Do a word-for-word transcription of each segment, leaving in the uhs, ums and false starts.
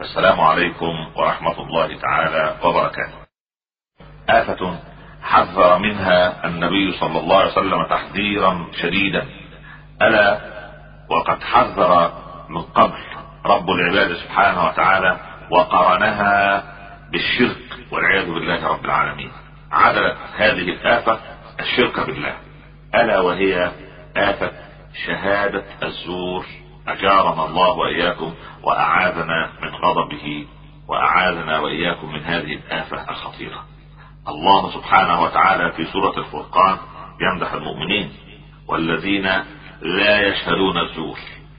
السلام عليكم ورحمة الله تعالى وبركاته. آفة حذر منها النبي صلى الله عليه وسلم تحذيرا شديدا، ألا وقد حذر من قبل رب العباد سبحانه وتعالى وقرنها بالشرك والعياذ بالله رب العالمين. عدلت هذه الآفة الشرك بالله، ألا وهي آفة شهادة الزور، أجارنا الله وإياكم وأعاذنا من غضبه وأعاذنا وإياكم من هذه الآفة الخطيرة. الله سبحانه وتعالى في سورة الفرقان يمدح المؤمنين والذين لا يشهدون الزور،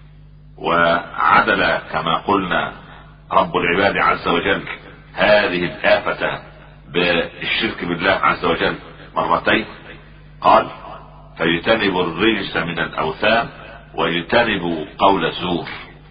وعدل كما قلنا رب العباد عز وجل هذه الآفة بالشرك بالله عز وجل مرتين، قال فيجتنبوا الرجس من الأوثان ويجتنبوا قول الزور.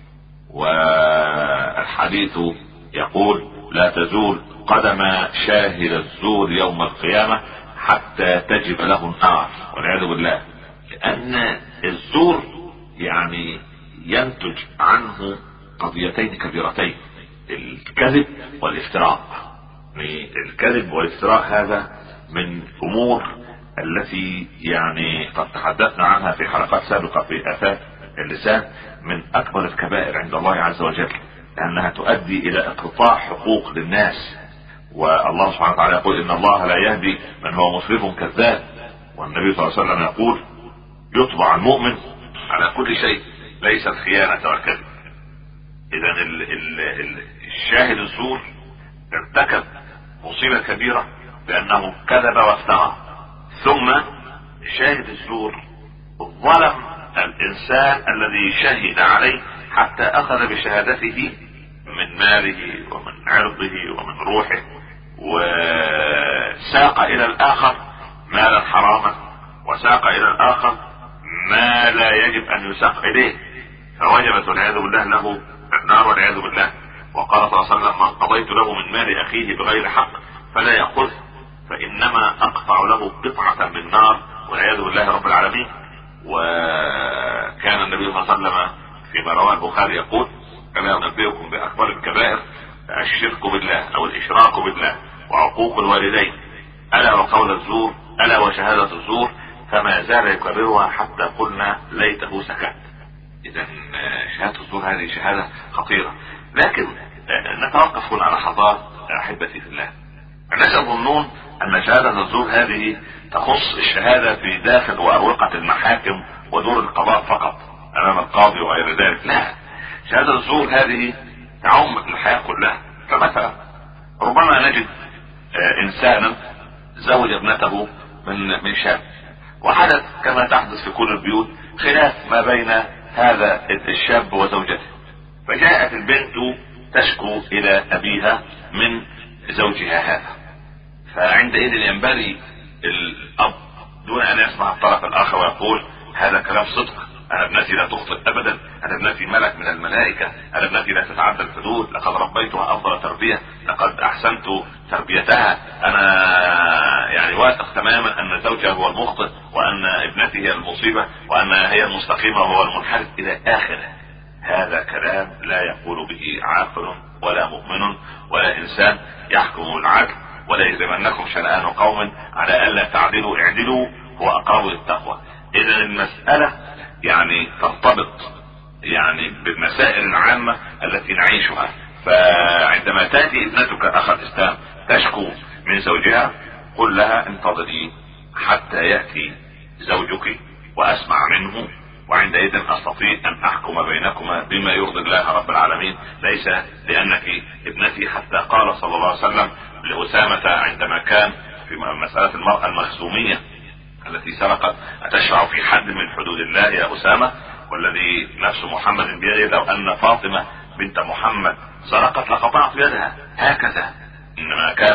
والحديث يقول لا تزول قدم شاهد الزور يوم القيامة حتى تجب له النار والعياذ بالله، لأن الزور يعني ينتج عنه قضيتين كبيرتين، الكذب والافتراء. الكذب والافتراء هذا من أمور التي يعني قد تحدثنا عنها في حلقات سابقة في آفات اللسان، من أكبر الكبائر عند الله عز وجل، لأنها تؤدي إلى اقتطاع حقوق للناس. والله سبحانه وتعالى يقول إن الله لا يهدي من هو مسرف كذاب، والنبي صلى الله عليه وسلم يقول يطبع المؤمن على كل شيء ليس الخيانة والكذب. إذا الشاهد الزور ارتكب مصيبة كبيرة بأنه كذب وافترى، ثم شاهد الزور ظلم الإنسان الذي شهد عليه حتى أخذ بشهادته من ماله ومن عرضه ومن روحه، وساق إلى الآخر مالا حراما، وساق إلى الآخر ما لا يجب أن يساق إليه، فوجبت والعياذ بالله له النار والعياذ بالله. وقال صلى الله عليه وسلم من قضيت له من مال أخيه بغير حق فلا يأخذ فإنما أقطع له قطعة من نار والعياذ بالله رب العالمين. وكان النبي صلى الله عليه وسلم فيما رواه البخاري يقول ألا أنبئكم بأكبر الكبائر الشرك بالله أو الإشراك بالله وعقوق الوالدين ألا وقول الزور ألا وشهادة الزور، فما زال يكررها حتى قلنا ليته سكت. إذا شهادة الزور هذه شهادة خطيرة، لكن نتوقف هنا لحظات أحبتي في الله. الناس يظنون أن شهادة الزور هذه تخص الشهادة في داخل وأروقة المحاكم ودور القضاء فقط أمام القاضي وغير ذلك، لا، شهادة الزور هذه تعم الحياة كلها. فمثلا ربما نجد إنسانا زوج ابنته من من شاب، وحدث كما تحدث في كل البيوت خلاف ما بين هذا الشاب وزوجته، فجاءت البنت تشكو إلى أبيها من زوجها هذا. فعندئذ ينبغي الأب دون أن يسمع الطرف الآخر ويقول هذا كلام صدق، أنا ابنتي لا تخطئ أبدا، أنا ابنتي ملك من الملائكة، أنا ابنتي لا تتعدى الحدود، لقد ربيتها أفضل تربية، لقد أحسنت تربيتها، أنا يعني واثق تماما أن زوجها هو المخطئ وأن ابنتي هي المصيبة وأن هي المستقيمة وهو المنحرف إلى آخره. هذا كلام لا يقول به عاقل ولا مؤمن ولا إنسان يحكم العدل، ولا يجرمنكم شنآن قوم على ألا تعدلوا اعدلوا هو أقرب للتقوى. إذا المسألة يعني ترتبط يعني بالمسائل العامة التي نعيشها. فعندما تأتي ابنتك أخ الإسلام تشكو من زوجها قل لها انتظري حتى يأتي زوجك وأسمع منه، وعندئذ أستطيع أن أحكم بينكما بما يرضي الله رب العالمين، ليس لأنك ابنتي. حتى قال صلى الله عليه وسلم لأسامة عندما كان في مسألة المرأة المخزومية التي سرقت أتشرع في حد من حدود الله يا أسامة؟ والذي نفس محمد بيده لو أن فاطمة بنت محمد سرقت لقطعت يدها. هكذا إنما كان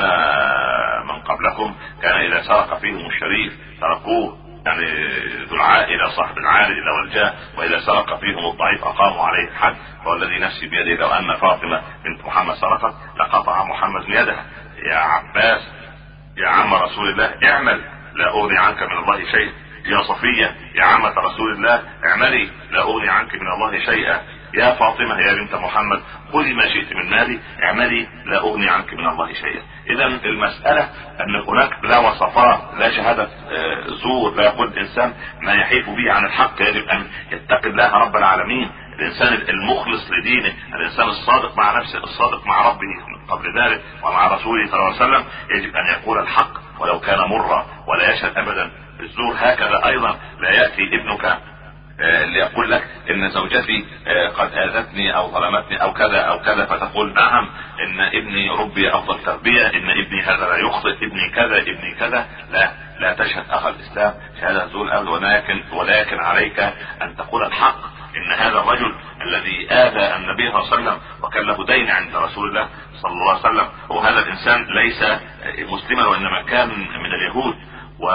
من قبلكم كان إذا سرق فيهم الشريف تركوه، يعني ذو العائلة صاحب العائلة والجاه، وإذا سرق فيهم الضعيف أقاموا عليه الحد. والذي نفسي بيده لو أن فاطمة بنت محمد سرقت لقطع محمد يدها. يا عباس يا عم رسول الله اعمل لا أغني عنك من الله شيء، يا صفية يا عمة رسول الله اعملي لا أغني عنك من الله شيئا، يا فاطمة يا بنت محمد خذي ما شئت من مالي اعملي لا اغني عنك من الله شيئا. اذا المسألة ان هناك لا وصفات، لا شهادة زور، لا يقول الانسان ما يحيف به عن الحق. يجب ان يتقي الله رب العالمين، الانسان المخلص لدينه، الانسان الصادق مع نفسه، الصادق مع ربه قبل ذلك ومع رسوله صلى الله عليه وسلم، يجب ان يقول الحق ولو كان مرا، ولا يشهد ابدا بالزور. هكذا ايضا لا يأتي ابنك اللي يقول لك ان زوجتي قد اذتني او ظلمتني او كذا او كذا، فتقول نعم ان ابني ربي افضل تربية، ان ابني هذا لا يخطئ، ابني كذا ابني كذا. لا لا تشهد اخ الاسلام شهادة زور ابدا، ولكن ولكن عليك ان تقول الحق. ان هذا الرجل الذي اذى النبي صلى الله عليه وسلم وكان له دين عند رسول الله صلى الله عليه وسلم، وهذا الانسان ليس مسلما وانما كان من اليهود، و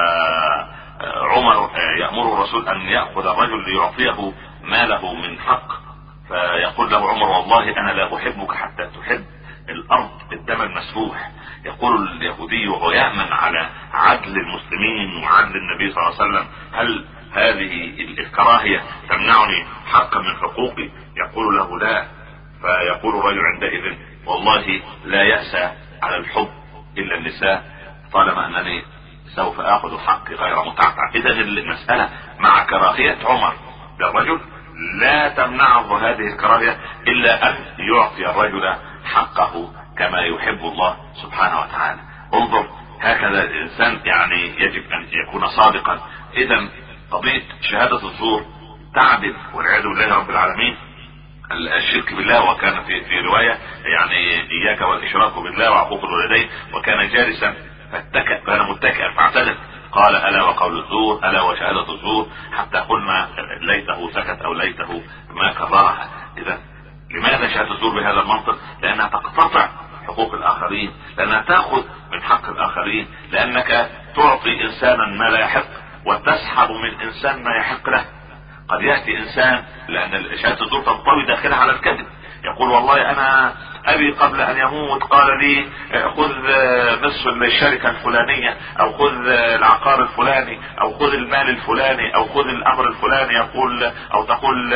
عمر يأمر الرسول ان يأخذ الرجل ليعطيه ماله من حق، فيقول له عمر والله انا لا احبك حتى تحب الارض الدم المسفوح. يقول اليهودي وهو يأمن على عدل المسلمين وعدل النبي صلى الله عليه وسلم: هل هذه الكراهية تمنعني حقا من حقوقي؟ يقول له لا. فيقول الرجل عندئذ: والله لا يأسى على الحب الا النساء، طالما انني سوف اخذ حقي غير متعتع. اذا المسألة مع كراهية عمر للرجل لا تمنعه هذه الكراهية الا ان يعطي الرجل حقه كما يحب الله سبحانه وتعالى. انظر، هكذا الانسان يعني يجب ان يكون صادقا. اذا قضية شهادة الزور تعدل والعياذ بالله رب العالمين الشرك بالله. وكان في في رواية يعني اياك والاشراك بالله وعقوق الوالدين، وكان جالسا فاتكأ، كان متكئا فاعتدل، قال الا وقول الزور، الا وشهادة الزور، حتى قلنا ليته سكت او ليته ما كررها. اذا لماذا شهادة الزور بهذا المنطق؟ لانها تقتطع حقوق الاخرين، لانها تاخذ من حق الاخرين، لانك تعطي انسانا ما لا يحق وتسحب من انسان ما يحق له. قد يأتي انسان، لان شهادة الزور تنطوي داخلها على الكذب، يقول والله انا ابي قبل ان يموت قال لي خذ نصف الشركة الفلانية، او خذ العقار الفلاني، او خذ المال الفلاني، او خذ الامر الفلاني. يقول او تقول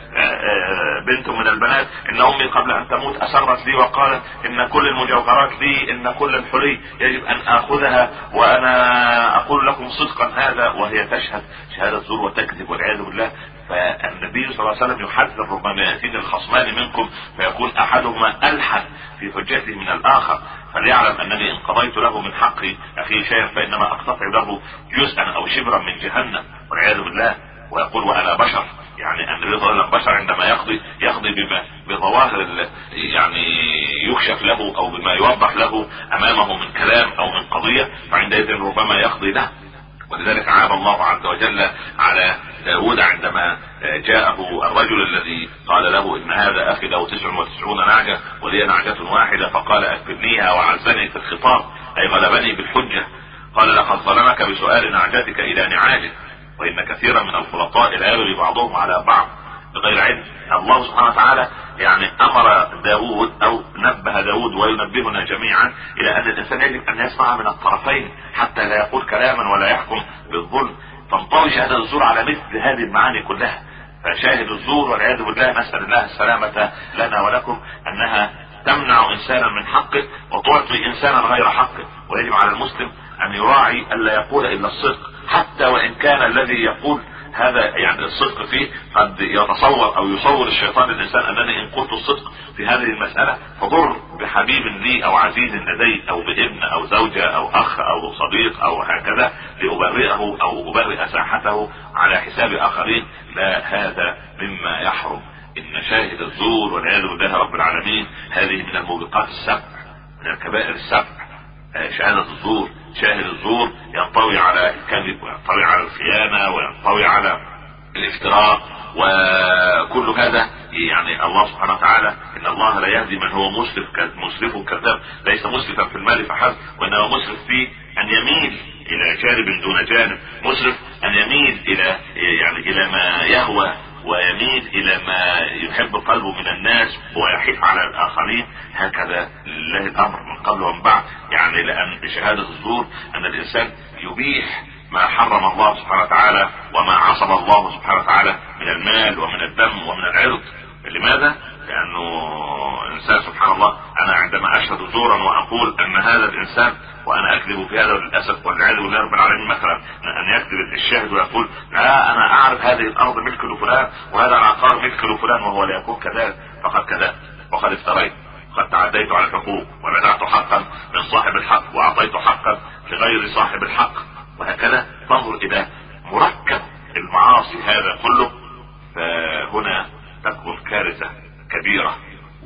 بنت من البنات ان امي قبل ان تموت اسرت لي وقالت ان كل المجوهرات لي، ان كل الحلي يجب ان اخذها، وانا اقول لكم صدقا هذا، وهي تشهد شهادة زور وتكذب والعياذ بالله. فالنبي صلى الله عليه وسلم يحذر: ربما يأتين الخصمان منكم فيكون احدهما الحن في حجته من الاخر، فليعلم انني ان قضيت له من حق اخي شيئا فانما اقتطع له جزءا او شبرا من جهنم والعياذ بالله. ويقول وانا بشر، يعني النبي صلى الله عليه وسلم بشر، عندما يقضي يقضي بما بظواهر يعني يكشف له او بما يوضح له امامه من كلام او من قضية، فعندئذ ربما يقضي له. ولذلك عاب الله عز وجل على داود عندما جاءه الرجل الذي قال له ان هذا اخي له تسع وتسعون نعجة ولي نعجة واحدة، فقال اكفرنيها وعزني في الخطاب، اي غلبني بالحجة. قال لقد ظلمك بسؤال نعجتك الى نعاجه، وان كثيرا من الخلطاء لا يبغي بعضهم على بعض بغير علم. الله سبحانه وتعالى يعني امر داود او نبه داود وينبهنا جميعا الى ان الانسان يجب ان يسمع من الطرفين حتى لا يقول كلاما ولا يحكم بالظلم. تنطوي شهادة الزور على مثل هذه المعاني كلها. فشاهد الزور والعياذ بالله، نسأل الله السلامة لنا ولكم، انها تمنع انسانا من حقه وتعطي انسانا غير حقه. ويجب على المسلم ان يراعي الا يقول الا الصدق، حتى وان كان الذي يقول هذا يعني الصدق فيه قد يتصور او يصور الشيطان للانسان انني ان قلت الصدق في هذه المسألة فضر بحبيب لي او عزيز لدي او بابن او زوجة او اخ او صديق او هكذا لأبرئه او ابرئ ساحته على حساب اخرين. لا، هذا مما يحرم. ان شاهد الزور والعياذ بالله رب العالمين هذه من الموبقات السبع، من الكبائر السبع. شهادة الزور، شاهد الزور ينطوي على الكذب وينطوي على الخيانة وينطوي على الافتراء، وكل هذا يعني الله سبحانه وتعالى ان الله لا يهدي من هو مسرف مسرف كذاب. ليس مسرفا في المال فحسب، وانما مسرف في ان يميل الى جانب دون جانب، مسرف ان يميل الى يعني الى ما يهوى ويميل الى ما يحب قلبه من الناس ويحيف على الاخرين. هكذا لله الامر من قبل ومن بعد. يعني لان شهادة الزور ان الانسان يبيح ما حرم الله سبحانه وتعالى وما عصم الله سبحانه وتعالى من المال ومن الدم ومن العرض. لماذا؟ لانه انسان سبحان الله، انا عندما اشهد زورا واقول ان هذا الانسان، وانا اكذب في هذا للاسف والعياذ بالله رب العالمين، مثلا ان يكذب الشاهد ويقول لا انا اعرف هذه الارض ملك لفلان وهذا العقار ملك لفلان وهو لا يكون كذلك، فقد كذبت وقد افتريت وقد تعديت على الحقوق ونزعت حقا من صاحب الحق واعطيت حقا لغير صاحب الحق، وهكذا. تنظر الى مركب المعاصي هذا كله، فهنا تكون كارثة كبيرة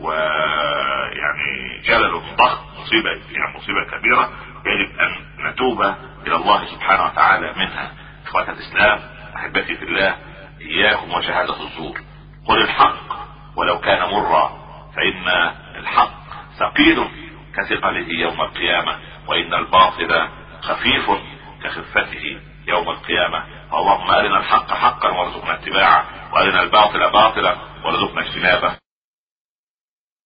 ويعني جلل ضخم، مصيبة يعني مصيبة كبيرة يجب ان نتوب الى الله سبحانه وتعالى منها. اخوة الاسلام احبتي في الله، اياكم وشهادة الزور. قل الحق ولو كان مرا، فان الحق ثقيل كثقله يوم القيامة، وان الباطل خفيف كخفته يوم القيامة. اللهم ارنا الحق حقا وارزقنا اتباعه، وارنا الباطل باطلا وارزقنا اجتنابه.